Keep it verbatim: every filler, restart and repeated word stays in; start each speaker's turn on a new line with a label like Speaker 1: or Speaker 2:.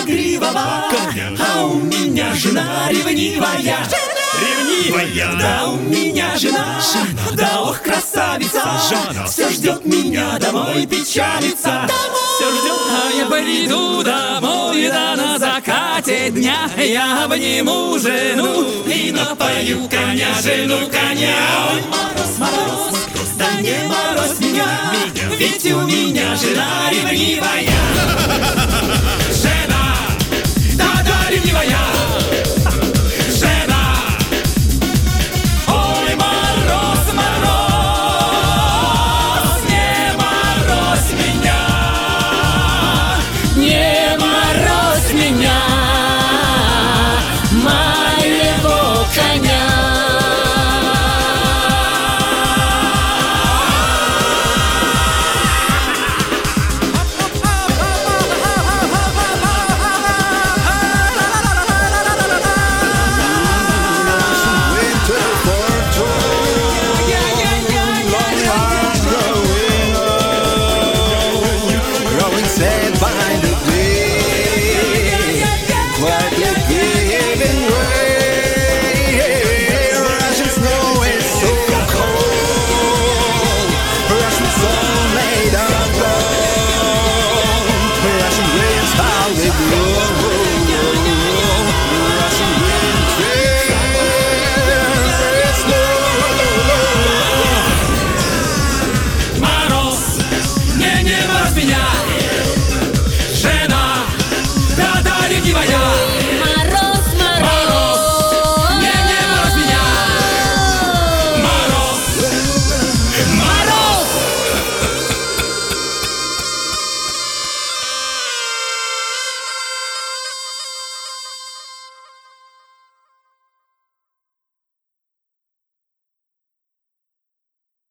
Speaker 1: игривого, а у меня жена ревнивая.
Speaker 2: Ревнивая.
Speaker 1: Да, у меня жена, да ох, красавица, все ждет меня домой, печалится. Все ждет,
Speaker 3: А я приду домой, да на закате дня я обниму жену и напою коня, жену коня.
Speaker 1: ой, мороз, мороз, да не морозь меня, ведь у меня жена ревнивая.